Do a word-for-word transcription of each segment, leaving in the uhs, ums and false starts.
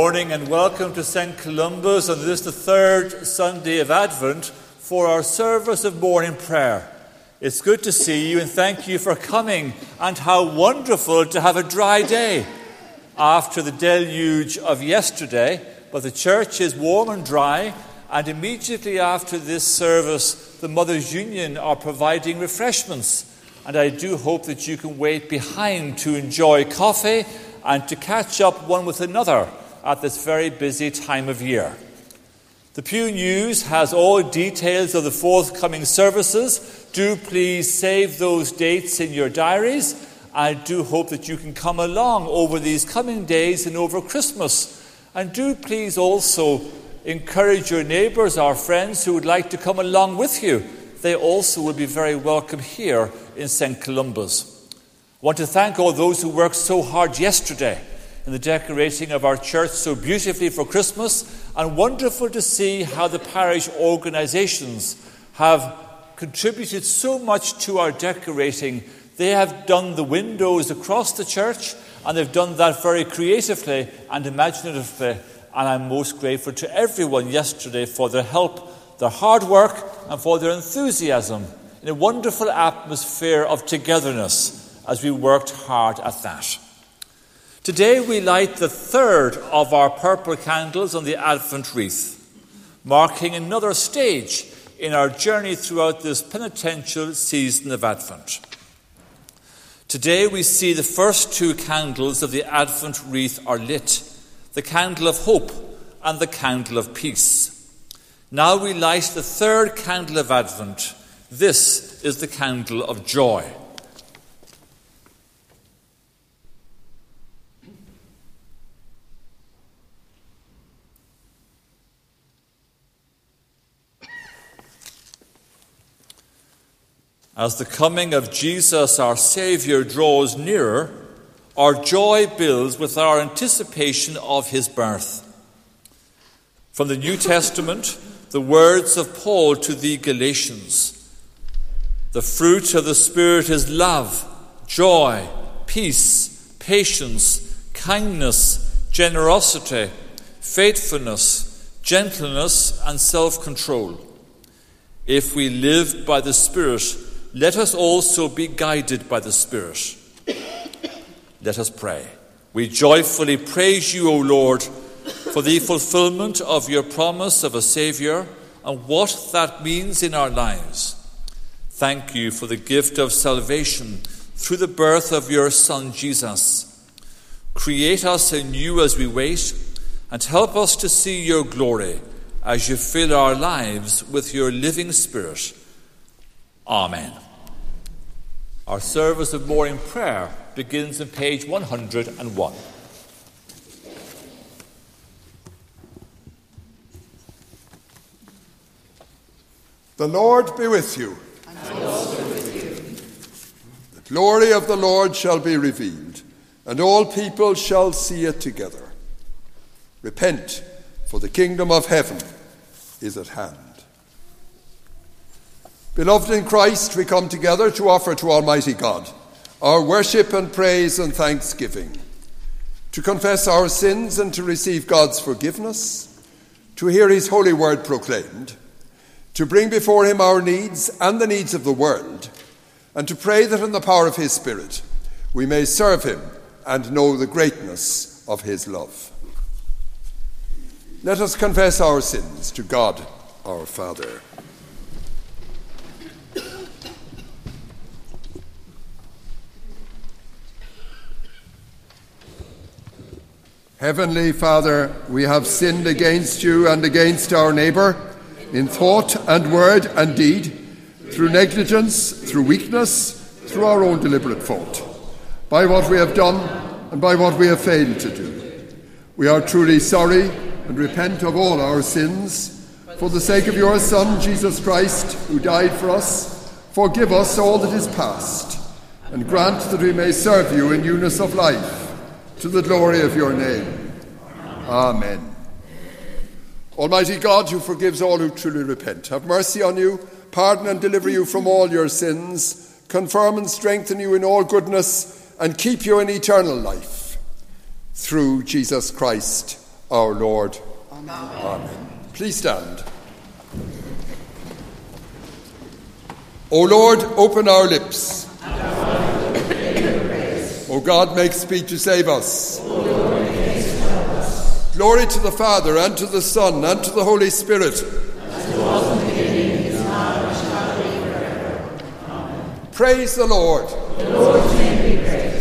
morning and welcome to Saint Columba's on this, the third Sunday of Advent, for our service of morning prayer. It's good to see you and thank you for coming, and how wonderful to have a dry day after the deluge of yesterday. But the church is warm and dry, and immediately after this service, the Mothers' Union are providing refreshments. And I do hope that you can wait behind to enjoy coffee and to catch up one with another at this very busy time of year. The Pew News has all details of the forthcoming services. Do please save those dates in your diaries. I do hope that you can come along over these coming days and over Christmas. And do please also encourage your neighbours, our friends who would like to come along with you. They also will be very welcome here in Saint Columba's. I want to thank all those who worked so hard yesterday in the decorating of our church so beautifully for Christmas, and wonderful to see how the parish organisations have contributed so much to our decorating. They have done the windows across the church, and they've done that very creatively and imaginatively, and I'm most grateful to everyone yesterday for their help, their hard work, and for their enthusiasm in a wonderful atmosphere of togetherness as we worked hard at that. Today we light the third of our purple candles on the Advent wreath, marking another stage in our journey throughout this penitential season of Advent. Today we see the first two candles of the Advent wreath are lit, the candle of hope and the candle of peace. Now we light the third candle of Advent. This is the candle of joy. As the coming of Jesus, our Saviour, draws nearer, our joy builds with our anticipation of his birth. From the New Testament, the words of Paul to the Galatians. The fruit of the Spirit is love, joy, peace, patience, kindness, generosity, faithfulness, gentleness, and self-control. If we live by the Spirit, let us also be guided by the Spirit. Let us pray. We joyfully praise you, O Lord, for the fulfillment of your promise of a Saviour and what that means in our lives. Thank you for the gift of salvation through the birth of your Son, Jesus. Create us anew as we wait, and help us to see your glory as you fill our lives with your living Spirit. Amen. Our service of morning prayer begins on page one hundred and one. The Lord be with you. And also with you. The glory of the Lord shall be revealed, and all people shall see it together. Repent, for the kingdom of heaven is at hand. Beloved in Christ, we come together to offer to Almighty God our worship and praise and thanksgiving, to confess our sins and to receive God's forgiveness, to hear his holy word proclaimed, to bring before him our needs and the needs of the world, and to pray that in the power of his Spirit we may serve him and know the greatness of his love. Let us confess our sins to God our Father. Heavenly Father, we have sinned against you and against our neighbour in thought and word and deed, through negligence, through weakness, through our own deliberate fault, by what we have done and by what we have failed to do. We are truly sorry and repent of all our sins. For the sake of your Son, Jesus Christ, who died for us, forgive us all that is past, and grant that we may serve you in newness of life, to the glory of your name. Amen. Almighty God, who forgives all who truly repent, have mercy on you, pardon and deliver you from all your sins, confirm and strengthen you in all goodness, and keep you in eternal life. Through Jesus Christ our Lord. Amen. Amen. Please stand. O Lord, open our lips. O God, make speed to save us. O Lord, make haste to help us. Glory to the Father, and to the Son, and to the Holy Spirit. As it was in the beginning, is now, and shall be forever. Amen. Praise the Lord. The Lord's name be praised.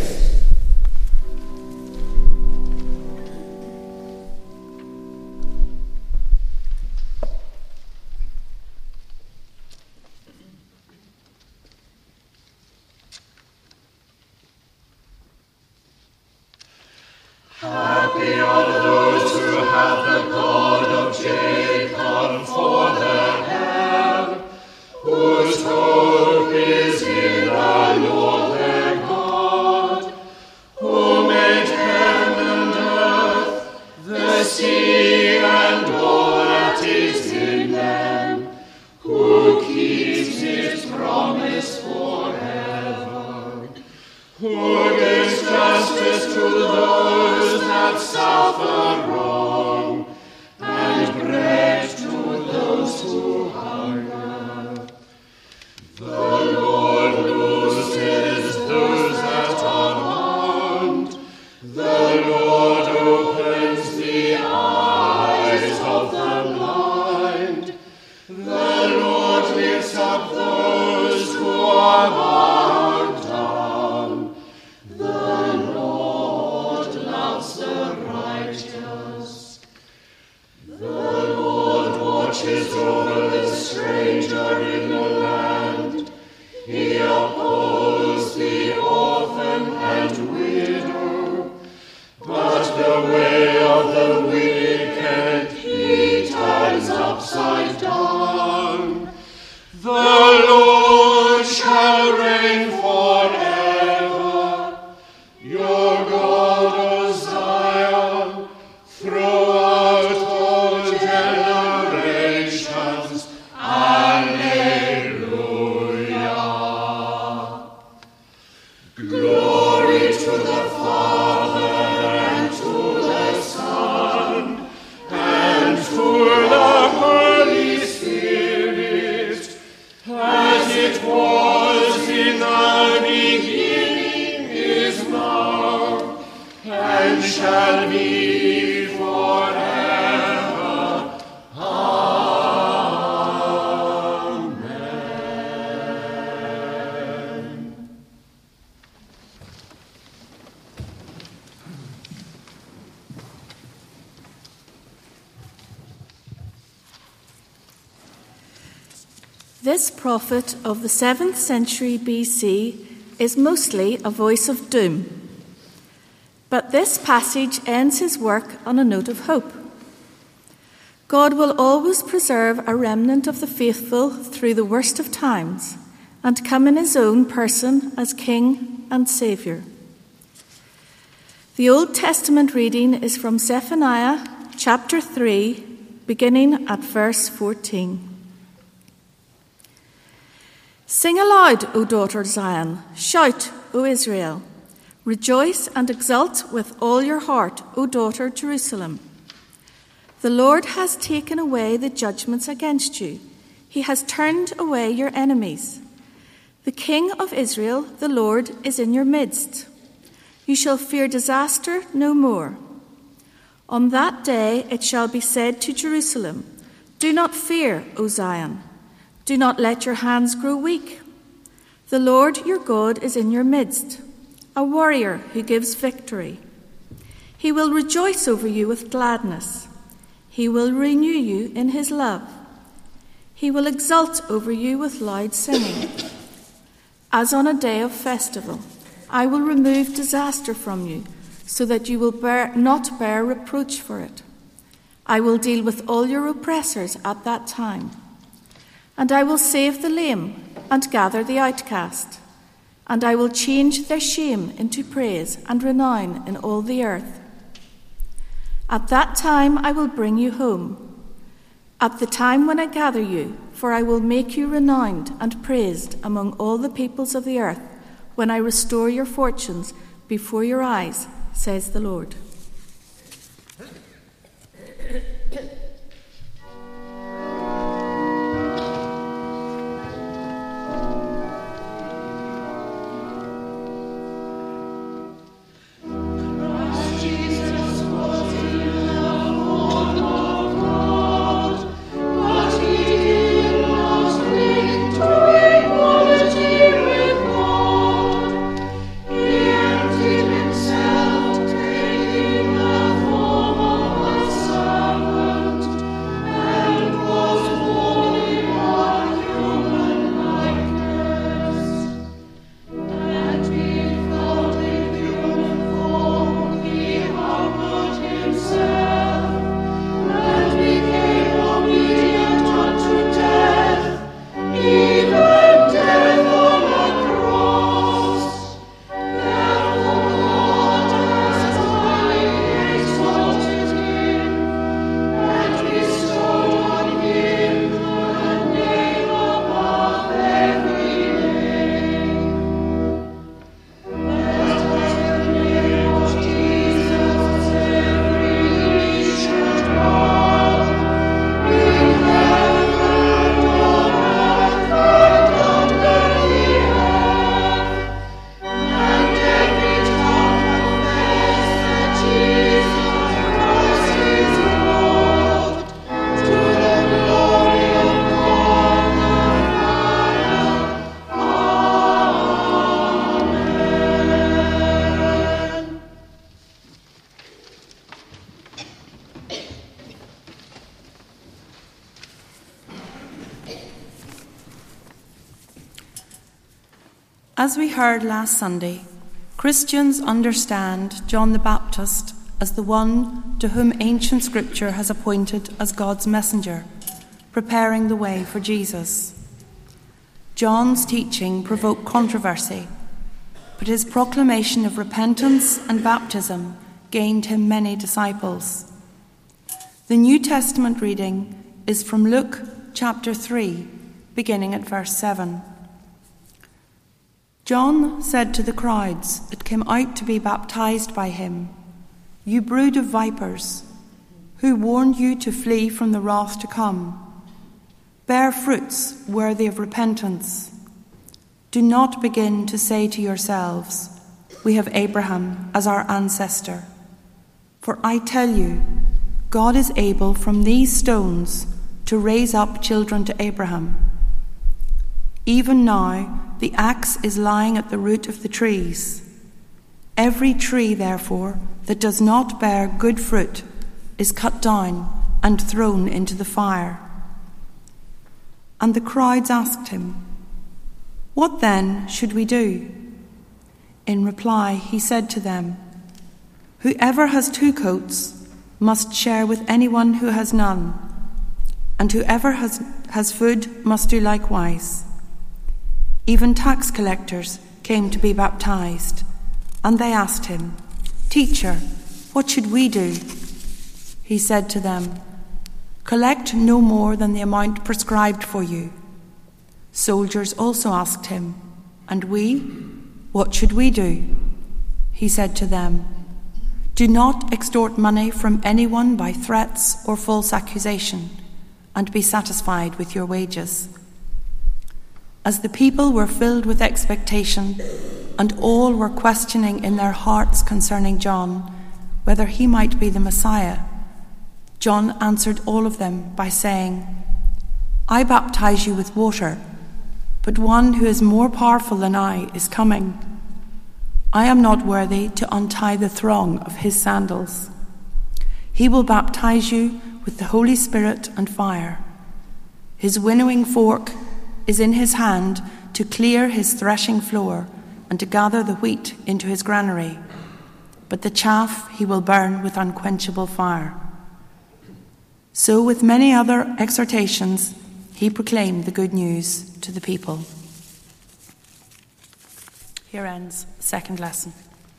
Happy are those who have the God of Jacob for their help, whose hope is in the Lord their God, who made heaven and earth, the sea and all that is in them, who keeps his promise forever, who gives justice to those that suffer wrong, and bread to those who hunger. The Lord looses those that are bound. The Lord opens the eyes of the blind. The Lord lifts up those who are bowed down. The Lord loves the righteous. The Lord watches over the stranger in the land. He upholds the orphan and widow. But the way of the wicked he turns upside down. The Lord shall reign forever. Your God, O Zion, throughout all generations. Alleluia. Glory to the Father, and to the Son, and to the Holy Spirit, as it was in the beginning, is now, and shall be forever. Amen. This prophet of the seventh century B C is mostly a voice of doom. But this passage ends his work on a note of hope. God will always preserve a remnant of the faithful through the worst of times and come in his own person as King and Saviour. The Old Testament reading is from Zephaniah chapter three, beginning at verse fourteen. Sing aloud, O daughter Zion. Shout, O Israel. Rejoice and exult with all your heart, O daughter Jerusalem. The Lord has taken away the judgments against you. He has turned away your enemies. The King of Israel, the Lord, is in your midst. You shall fear disaster no more. On that day it shall be said to Jerusalem, do not fear, O Zion. Do not let your hands grow weak. The Lord your God is in your midst, a warrior who gives victory. He will rejoice over you with gladness. He will renew you in his love. He will exult over you with loud singing. As on a day of festival, I will remove disaster from you, so that you will bear, not bear reproach for it. I will deal with all your oppressors at that time. And I will save the lame and gather the outcast. And I will change their shame into praise and renown in all the earth. At that time I will bring you home. At the time when I gather you, for I will make you renowned and praised among all the peoples of the earth, when I restore your fortunes before your eyes, says the Lord. As we heard last Sunday, Christians understand John the Baptist as the one to whom ancient scripture has appointed as God's messenger, preparing the way for Jesus. John's teaching provoked controversy, but his proclamation of repentance and baptism gained him many disciples. The New Testament reading is from Luke chapter three, beginning at verse seven. John said to the crowds that came out to be baptized by him, "You brood of vipers, who warned you to flee from the wrath to come? Bear fruits worthy of repentance. Do not begin to say to yourselves, 'We have Abraham as our ancestor.' For I tell you, God is able from these stones to raise up children to Abraham. Even now the axe is lying at the root of the trees. Every tree, therefore, that does not bear good fruit is cut down and thrown into the fire." And the crowds asked him, "What then should we do?" In reply, he said to them, "Whoever has two coats must share with anyone who has none, and whoever has, has food must do likewise." Even tax collectors came to be baptized, and they asked him, "Teacher, what should we do?" He said to them, "Collect no more than the amount prescribed for you." Soldiers also asked him, "And we? What should we do?" He said to them, "Do not extort money from anyone by threats or false accusation, and be satisfied with your wages." As the people were filled with expectation, and all were questioning in their hearts concerning John whether he might be the Messiah, John answered all of them by saying, "I baptize you with water, but one who is more powerful than I is coming. I am not worthy to untie the thong of his sandals. He will baptize you with the Holy Spirit and fire. His winnowing fork is in his hand to clear his threshing floor and to gather the wheat into his granary, but the chaff he will burn with unquenchable fire." So with many other exhortations, he proclaimed the good news to the people. Here ends the second lesson.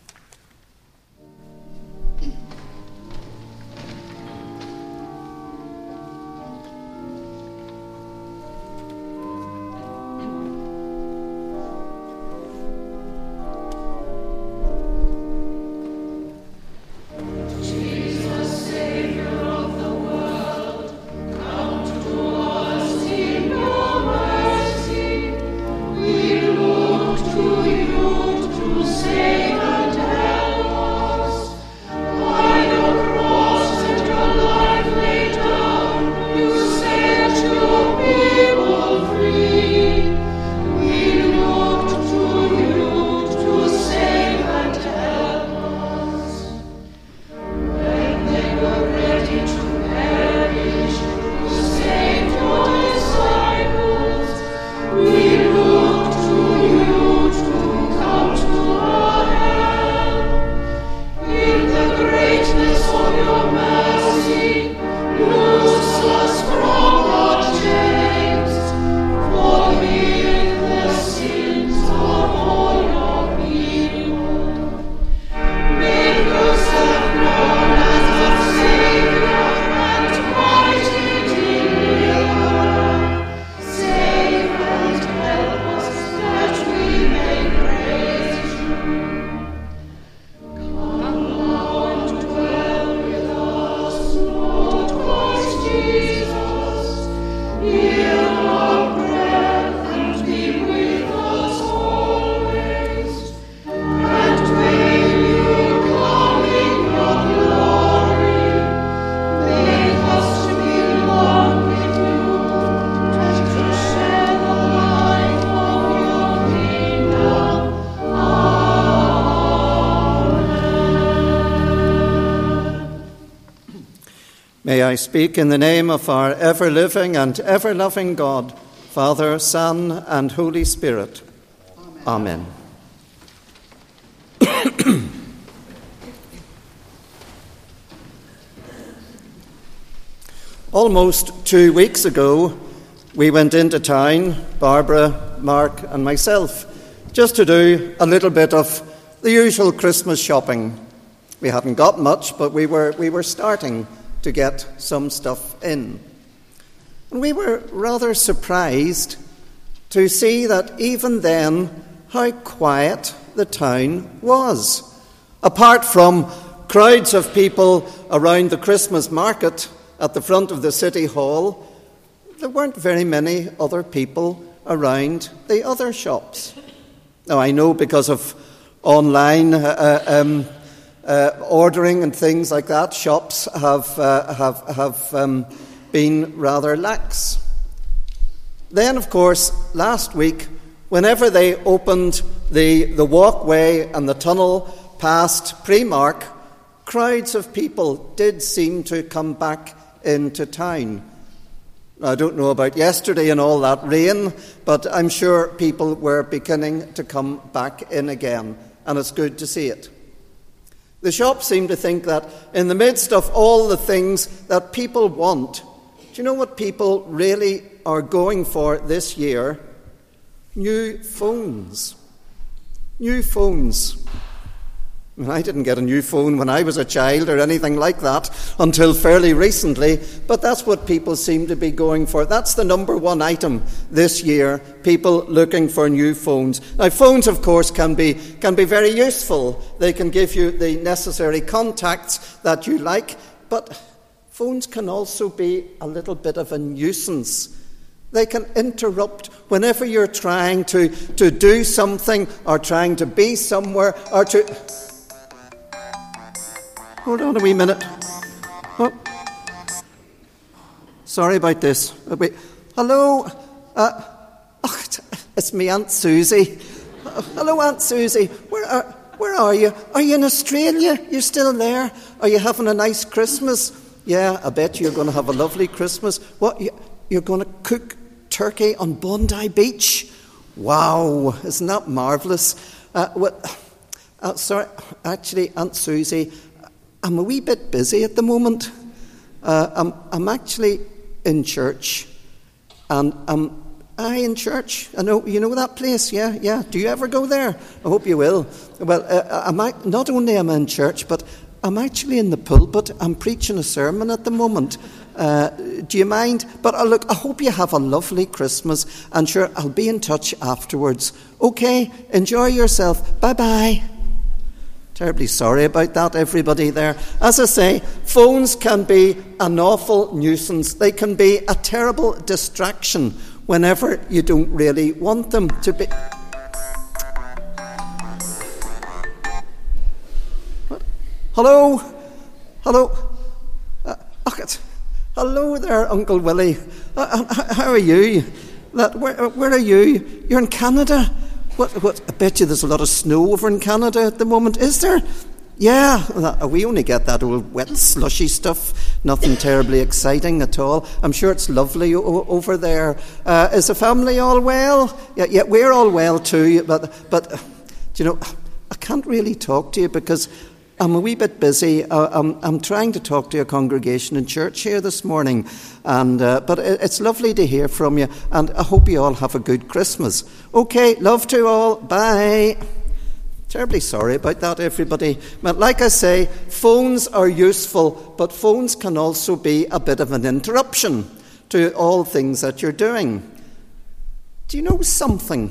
May I speak in the name of our ever-living and ever-loving God, Father, Son, and Holy Spirit. Amen. Amen. Almost two weeks ago, we went into town, Barbara, Mark and myself, just to do a little bit of the usual Christmas shopping. We hadn't got much, but we were we were starting to get some stuff in. And we were rather surprised to see that even then, how quiet the town was. Apart from crowds of people around the Christmas market at the front of the City Hall, there weren't very many other people around the other shops. Now, I know because of online uh, um, uh, ordering and things like that, shops have, uh, have, have um, been rather lax. Then, of course, last week, whenever they opened the, the walkway and the tunnel past Primark, crowds of people did seem to come back into town. I don't know about yesterday and all that rain, but I'm sure people were beginning to come back in again, and it's good to see it. The shops seem to think that in the midst of all the things that people want, do you know what people really are going for this year? New phones. New phones. I didn't get a new phone when I was a child or anything like that until fairly recently, but that's what people seem to be going for. That's the number one item this year, people looking for new phones. Now, phones, of course, can be can be very useful. They can give you the necessary contacts that you like, but phones can also be a little bit of a nuisance. They can interrupt whenever you're trying to, to do something or trying to be somewhere or to... Hold on a wee minute. Oh. Sorry about this. Wait. Hello? Uh, oh, it's me, Aunt Susie. Uh, hello, Aunt Susie. Where are, where are you? Are you in Australia? You're still there? Are you having a nice Christmas? Yeah, I bet you're going to have a lovely Christmas. What? You're going to cook turkey on Bondi Beach? Wow, isn't that marvellous? Uh, what? Uh, sorry, actually, Aunt Susie, I'm a wee bit busy at the moment. Uh, I'm, I'm actually in church, and I'm I in church. I know you know that place. Yeah, yeah. Do you ever go there? I hope you will. Well, uh, I'm not only am I in church, but I'm actually in the pulpit. I'm preaching a sermon at the moment. Uh, do you mind? But uh, look, I hope you have a lovely Christmas, and sure, I'll be in touch afterwards. Okay, enjoy yourself. Bye bye. Terribly sorry about that, everybody there. As I say, phones can be an awful nuisance. They can be a terrible distraction whenever you don't really want them to be. What? Hello? Hello? Uh, oh, hello there, Uncle Willie. Uh, how are you? That, where, where are you? You're in Canada? What, what, I bet you there's a lot of snow over in Canada at the moment, is there? Yeah, we only get that old wet, slushy stuff. Nothing terribly exciting at all. I'm sure it's lovely o- over there. Uh, is the family all well? Yeah, yeah, we're all well too. But, but, uh, you know, I can't really talk to you because I'm a wee bit busy. Uh, I'm, I'm trying to talk to a congregation in church here this morning, and uh, but it's lovely to hear from you, and I hope you all have a good Christmas. Okay, love to all. Bye. Terribly sorry about that, everybody. But like I say, phones are useful, but phones can also be a bit of an interruption to all things that you're doing. Do you know something?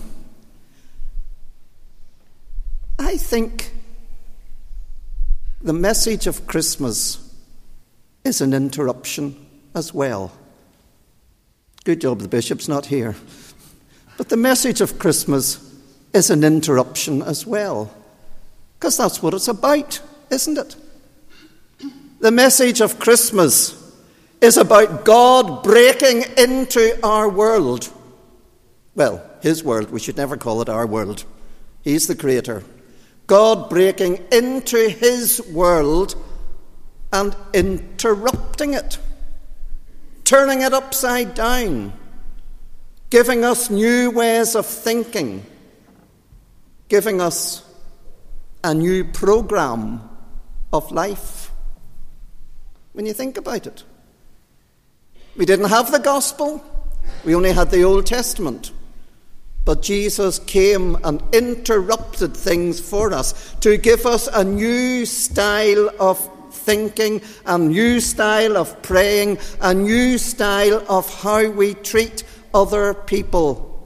I think the message of Christmas is an interruption as well. Good job the bishop's not here. But the message of Christmas is an interruption as well. Because that's what it's about, isn't it? The message of Christmas is about God breaking into our world. Well, his world. We should never call it our world. He's the creator. God breaking into his world and interrupting it, turning it upside down, giving us new ways of thinking, giving us a new program of life. When you think about it, we didn't have the gospel, we only had the Old Testament. But Jesus came and interrupted things for us to give us a new style of thinking, a new style of praying, a new style of how we treat other people.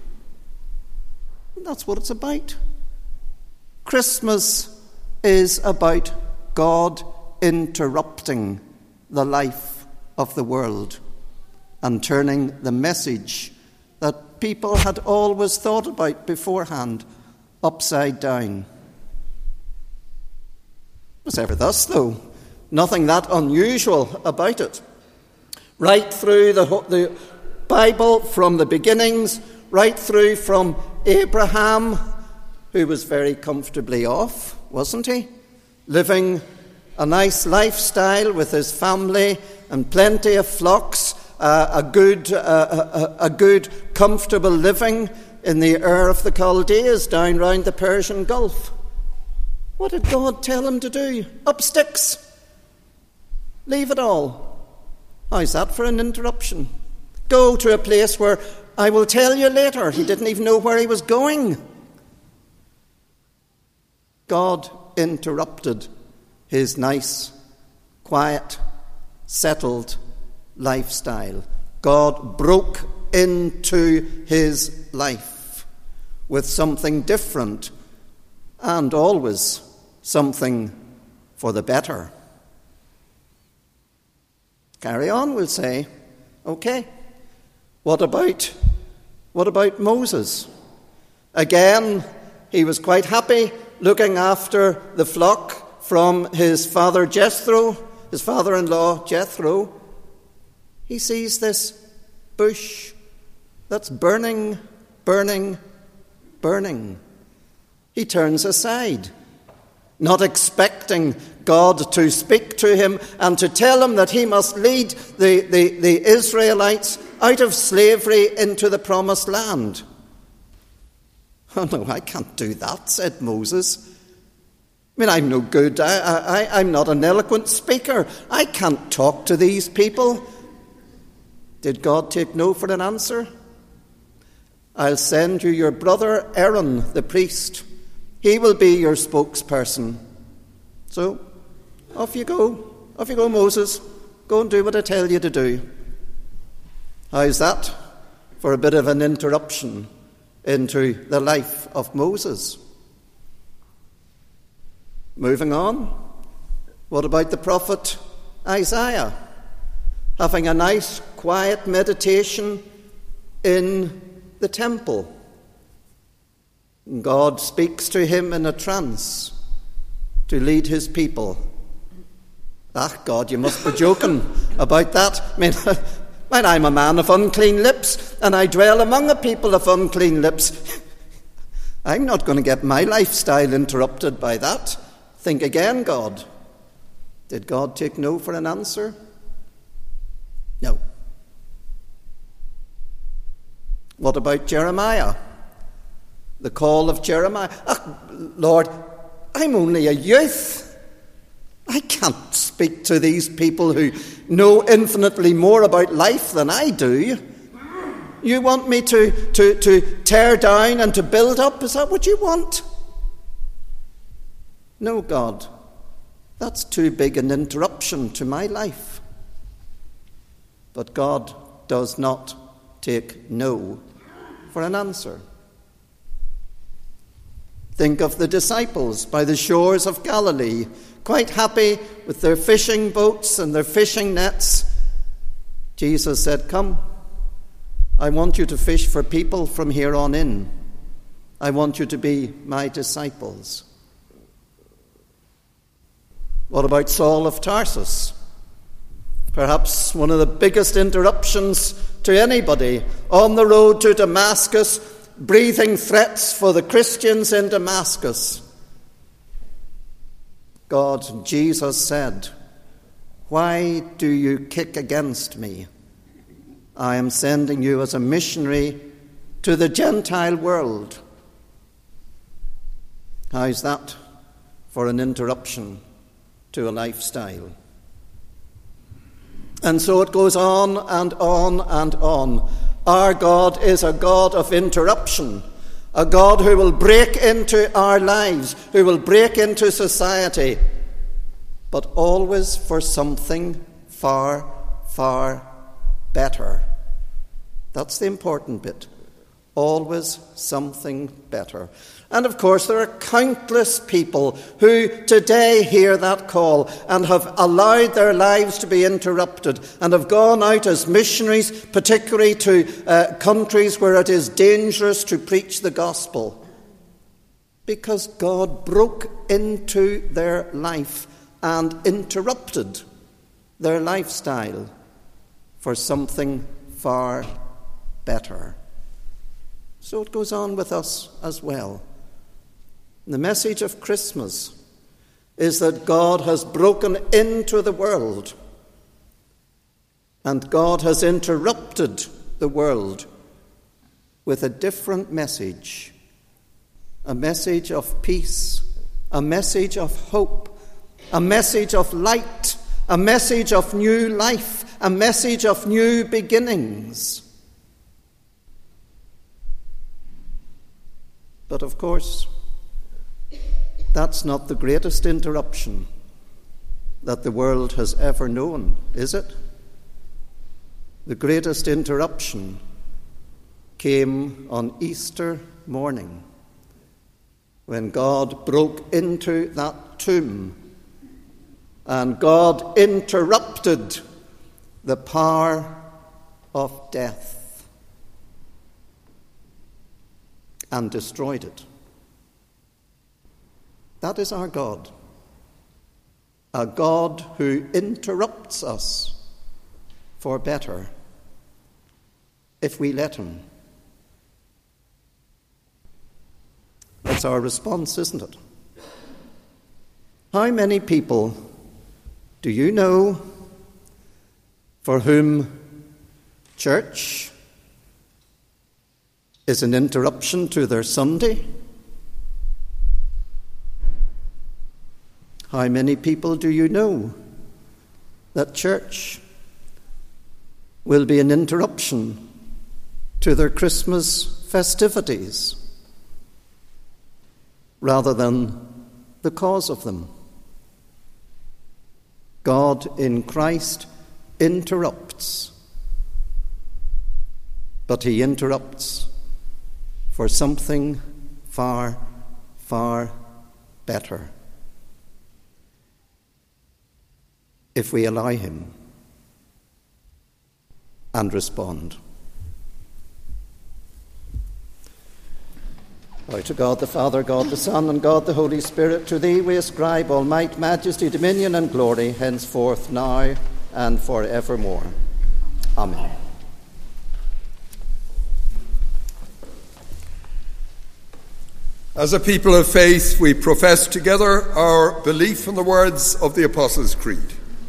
And that's what it's about. Christmas is about God interrupting the life of the world and turning the message that people had always thought about beforehand upside down. It was ever thus, though. Nothing that unusual about it. Right through the, the Bible, from the beginnings, right through from Abraham, who was very comfortably off, wasn't he? Living a nice lifestyle with his family and plenty of flocks, uh, a good, uh, a, a good, comfortable living in the Ur of the Chaldees down round the Persian Gulf. What did God tell him to do? Up sticks. Leave it all. How's that for an interruption? Go to a place where I will tell you later. He didn't even know where he was going. God interrupted his nice, quiet, settled lifestyle. God broke into his life with something different and always something for the better. Carry on, we'll say. Okay. What about what about Moses? Again, he was quite happy looking after the flock from his father Jethro, his father-in-law Jethro. He sees this bush that's burning, burning, burning. He turns aside, not expecting God to speak to him and to tell him that he must lead the, the, the Israelites out of slavery into the promised land. Oh no, I can't do that, said Moses. I mean, I'm no good. I, I, I'm not an eloquent speaker. I can't talk to these people. Did God take no for an answer? I'll send you your brother Aaron, the priest. He will be your spokesperson. So, off you go. Off you go, Moses. Go and do what I tell you to do. How's that for a bit of an interruption into the life of Moses? Moving on. What about the prophet Isaiah? Having a nice, quiet meditation in the temple. God speaks to him in a trance to lead his people. Ah, God, you must be joking about that. I mean, when I'm a man of unclean lips and I dwell among a people of unclean lips, I'm not going to get my lifestyle interrupted by that. Think again, God. Did God take no for an answer? No. What about Jeremiah? The call of Jeremiah. Oh, Lord, I'm only a youth. I can't speak to these people who know infinitely more about life than I do. You want me to, to, to tear down and to build up? Is that what you want? No, God. That's too big an interruption to my life. But God does not take no for an answer. Think of the disciples by the shores of Galilee, quite happy with their fishing boats and their fishing nets. Jesus said, "Come, I want you to fish for people from here on in. I want you to be my disciples." What about Saul of Tarsus? Perhaps one of the biggest interruptions to anybody on the road to Damascus, breathing threats for the Christians in Damascus. God, Jesus said, "Why do you kick against me? I am sending you as a missionary to the Gentile world." How's that for an interruption to a lifestyle? And so it goes on and on and on. Our God is a God of interruption, a God who will break into our lives, who will break into society, but always for something far, far better. That's the important bit. Always something better. And of course, there are countless people who today hear that call and have allowed their lives to be interrupted and have gone out as missionaries, particularly to uh, countries where it is dangerous to preach the gospel, because God broke into their life and interrupted their lifestyle for something far better. So it goes on with us as well. The message of Christmas is that God has broken into the world, and God has interrupted the world with a different message, a message of peace, a message of hope, a message of light, a message of new life, a message of new beginnings. But of course, that's not the greatest interruption that the world has ever known, is it? The greatest interruption came on Easter morning, when God broke into that tomb and God interrupted the power of death and destroyed it. That is our God, a God who interrupts us for better if we let him. That's our response, isn't it? How many people do you know for whom church is an interruption to their Sunday? How many people do you know that church will be an interruption to their Christmas festivities rather than the cause of them? God in Christ interrupts, but he interrupts for something far, far better, if we allow him and respond. Glory to God the Father, God the Son, and God the Holy Spirit. To thee we ascribe all might, majesty, dominion, and glory, henceforth, now, and forevermore. Amen. As a people of faith, we profess together our belief in the words of the Apostles' Creed.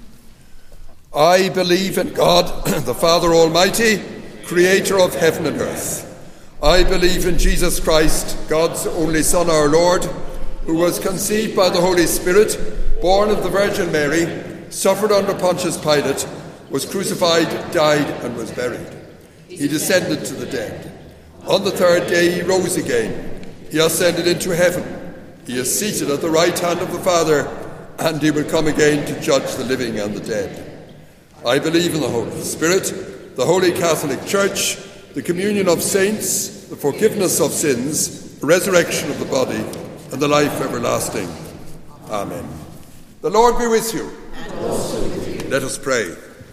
I believe in God, the Father Almighty, creator of heaven and earth. I believe in Jesus Christ, God's only Son, our Lord, who was conceived by the Holy Spirit, born of the Virgin Mary, suffered under Pontius Pilate, was crucified, died, and was buried. He descended to the dead. On the third day he rose again. He ascended into heaven. He is seated at the right hand of the Father, and he will come again to judge the living and the dead. I believe in the Holy Spirit, the Holy Catholic Church, the communion of saints, the forgiveness of sins, the resurrection of the body, and the life everlasting. Amen. The Lord be with you. And also with you. Let us pray.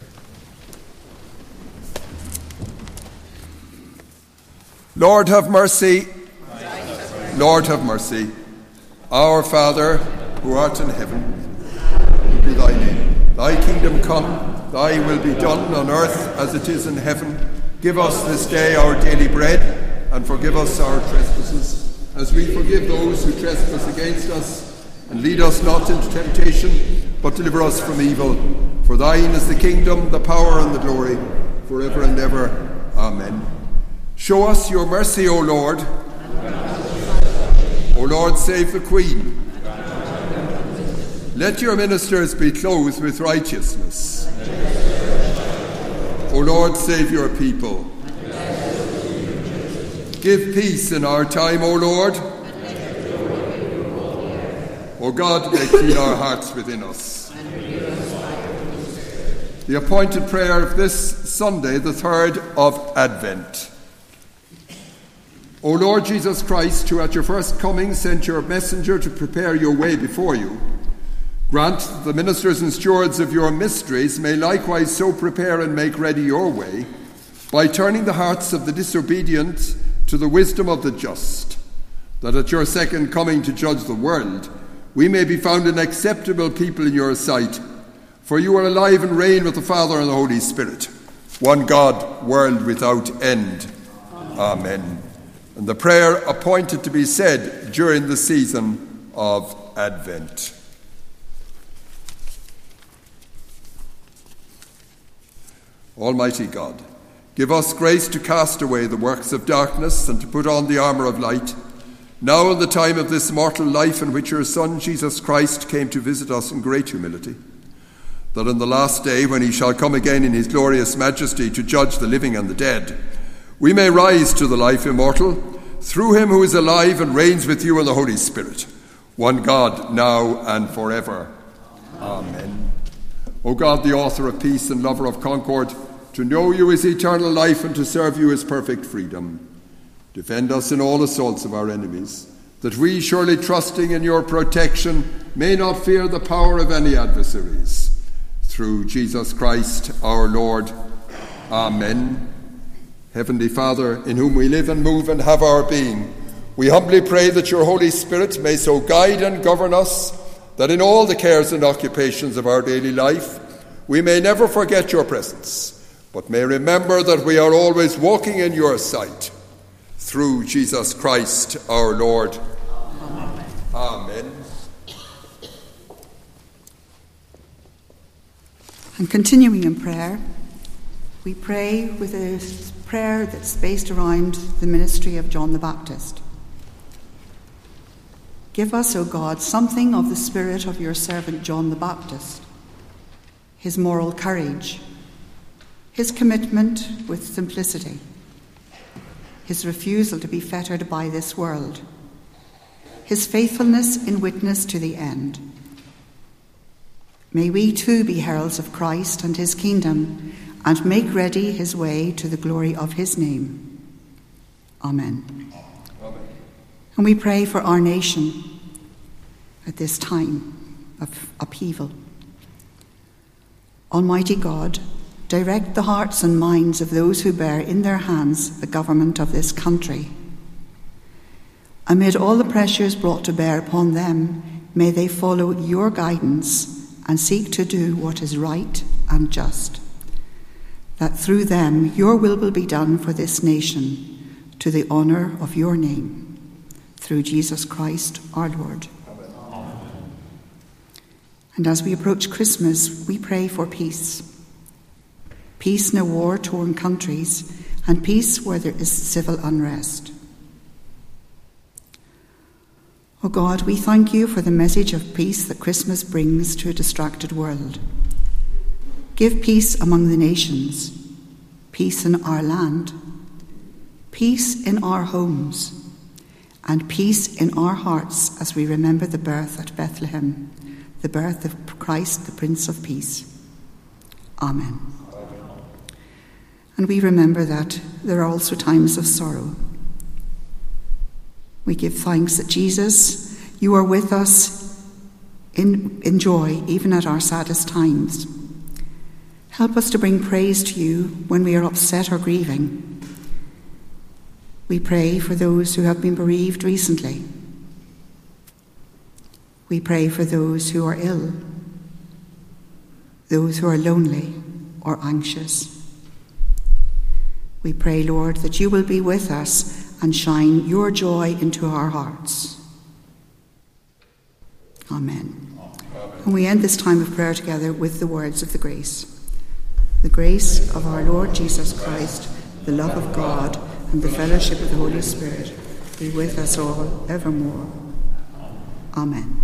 Lord, have mercy. Lord, have mercy. Our Father, who art in heaven, hallowed be thy name. Thy kingdom come. Thy will be done on earth as it is in heaven. Give us this day our daily bread, and forgive us our trespasses, as we forgive those who trespass against us. And lead us not into temptation, but deliver us from evil. For thine is the kingdom, the power, and the glory, forever and ever. Amen. Show us your mercy, O Lord. O Lord, save the Queen. Let your ministers be clothed with righteousness. O Lord, save your people. Give peace in our time, O Lord. O God, make clean our hearts within us. The appointed prayer of this Sunday, the third of Advent. O Lord Jesus Christ, who at your first coming sent your messenger to prepare your way before you, grant that the ministers and stewards of your mysteries may likewise so prepare and make ready your way, by turning the hearts of the disobedient to the wisdom of the just, that at your second coming to judge the world, we may be found an acceptable people in your sight. For you are alive and reign with the Father and the Holy Spirit, one God, world without end. Amen. And the prayer appointed to be said during the season of Advent. Almighty God, give us grace to cast away the works of darkness and to put on the armour of light, now in the time of this mortal life in which your Son, Jesus Christ, came to visit us in great humility, that in the last day, when he shall come again in his glorious majesty to judge the living and the dead, we may rise to the life immortal, through him who is alive and reigns with you in the Holy Spirit, one God, now and forever. Amen. O God, the author of peace and lover of concord, to know you is eternal life and to serve you is perfect freedom. Defend us in all assaults of our enemies, that we, surely trusting in your protection, may not fear the power of any adversaries. Through Jesus Christ our Lord. Amen. Heavenly Father, in whom we live and move and have our being, we humbly pray that your Holy Spirit may so guide and govern us that in all the cares and occupations of our daily life we may never forget your presence, but may remember that we are always walking in your sight. Through Jesus Christ our Lord. Amen. Amen. And continuing in prayer, we pray with a prayer that's based around the ministry of John the Baptist. Give us, O God, something of the spirit of your servant John the Baptist, his moral courage, his commitment with simplicity, his refusal to be fettered by this world, his faithfulness in witness to the end. May we too be heralds of Christ and his kingdom, and make ready his way to the glory of his name. Amen. Amen. And we pray for our nation at this time of upheaval. Almighty God, direct the hearts and minds of those who bear in their hands the government of this country. Amid all the pressures brought to bear upon them, may they follow your guidance and seek to do what is right and just, that through them your will will be done for this nation, to the honour of your name, through Jesus Christ our Lord. Amen. And as we approach Christmas, we pray for peace. Peace in a war-torn countries, and peace where there is civil unrest. O God, we thank you for the message of peace that Christmas brings to a distracted world. Give peace among the nations, peace in our land, peace in our homes, and peace in our hearts as we remember the birth at Bethlehem, the birth of Christ, the Prince of Peace. Amen. And we remember that there are also times of sorrow. We give thanks that Jesus, you are with us in, in joy, even at our saddest times. Help us to bring praise to you when we are upset or grieving. We pray for those who have been bereaved recently. We pray for those who are ill, those who are lonely or anxious. We pray, Lord, that you will be with us and shine your joy into our hearts. Amen. Amen. And we end this time of prayer together with the words of the grace. The grace of our Lord Jesus Christ, the love of God, and the fellowship of the Holy Spirit be with us all evermore. Amen.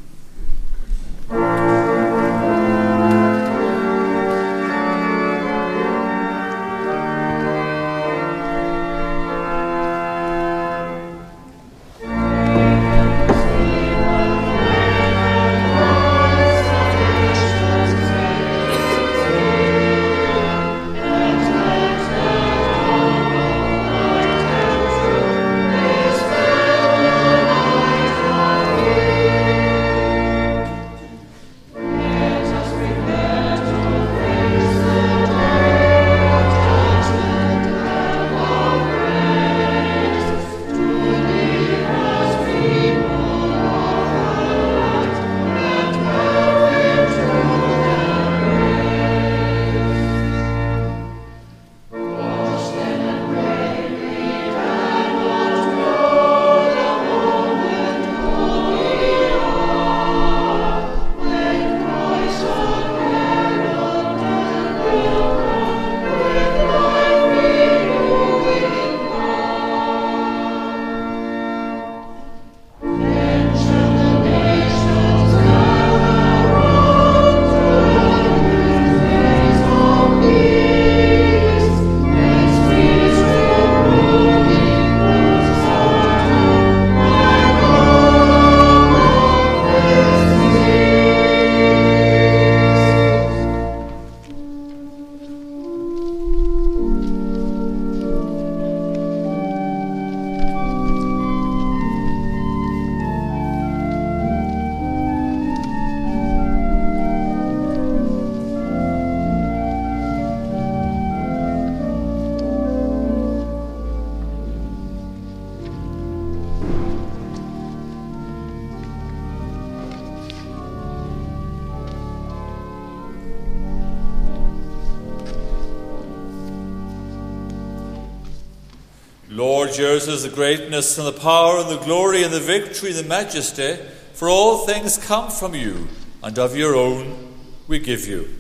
Lord, yours is the greatness and the power and the glory and the victory and the majesty, for all things come from you, and of your own we give you.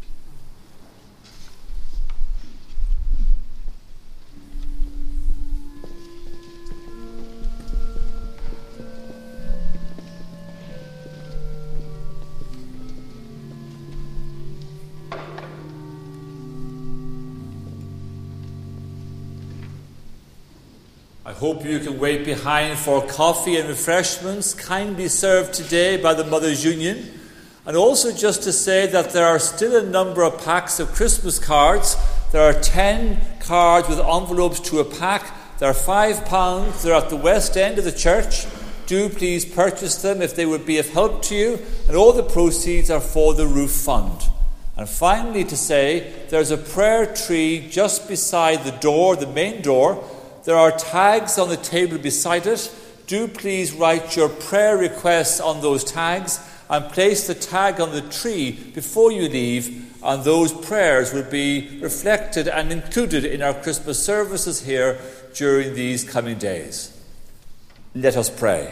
I hope you can wait behind for coffee and refreshments kindly served today by the Mothers' Union. And also just to say that there are still a number of packs of Christmas cards. There are ten cards with envelopes to a pack. They're five pounds. They're at the west end of the church. Do please purchase them if they would be of help to you. And all the proceeds are for the roof fund. And finally to say, there's a prayer tree just beside the door, the main door. There are tags on the table beside it. Do please write your prayer requests on those tags and place the tag on the tree before you leave, and those prayers will be reflected and included in our Christmas services here during these coming days. Let us pray.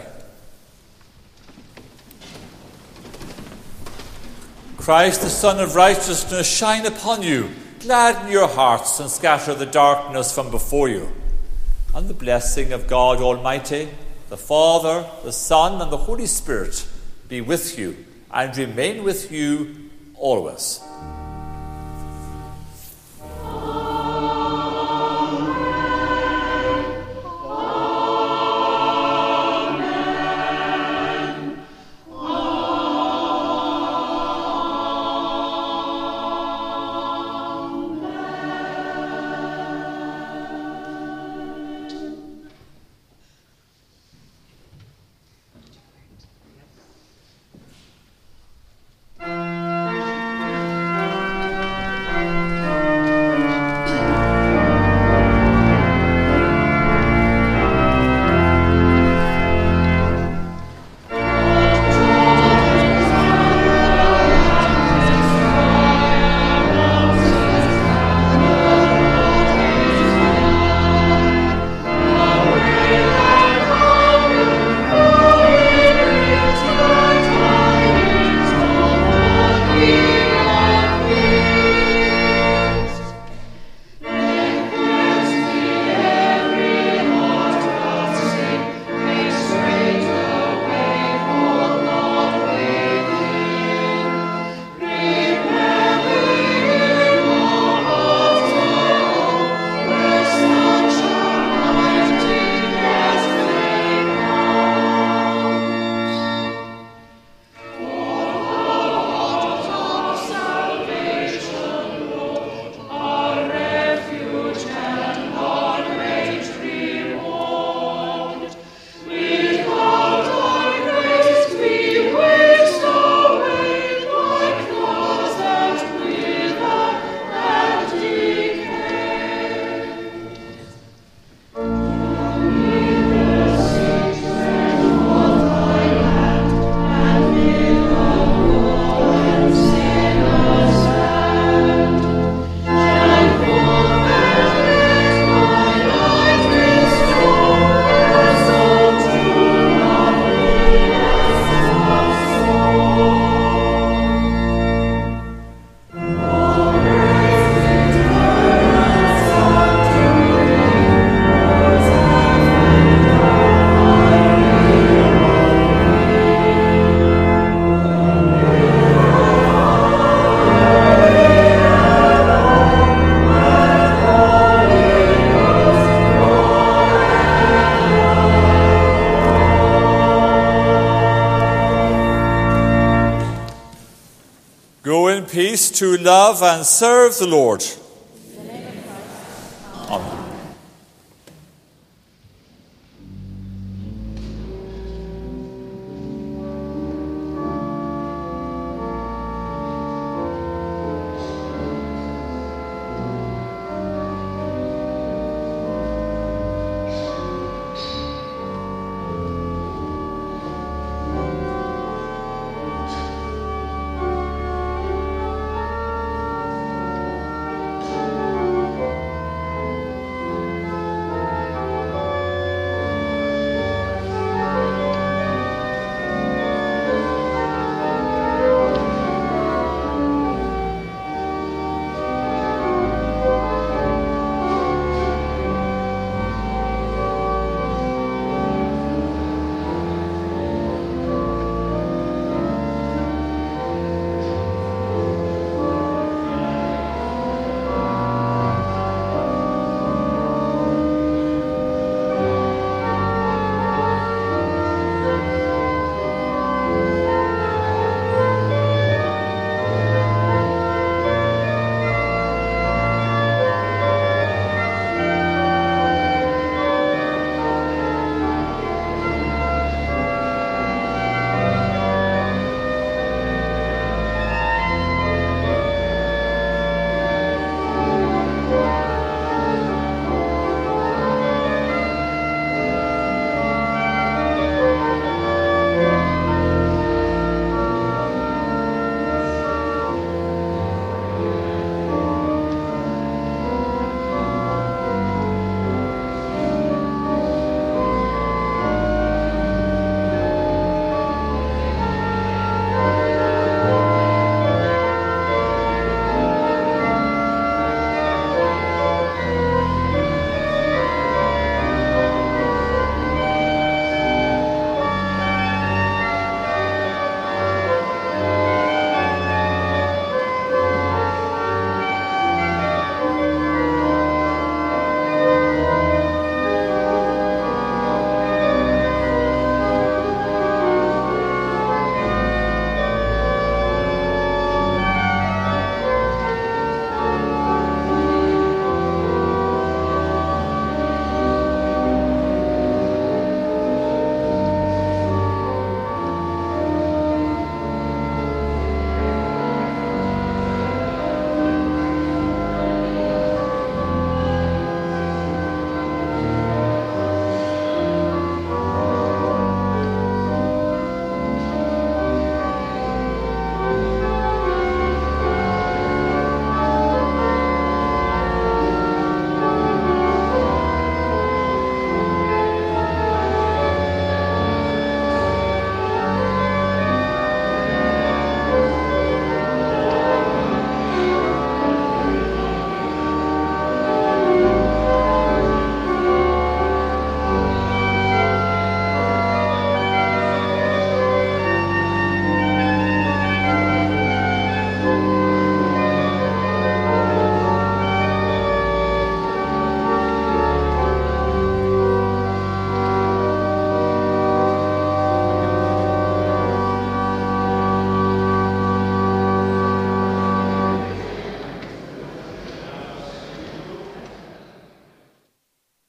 Christ, the Son of righteousness, shine upon you, gladden your hearts, and scatter the darkness from before you. And the blessing of God Almighty, the Father, the Son, and the Holy Spirit be with you and remain with you always. Go in peace to love and serve the Lord.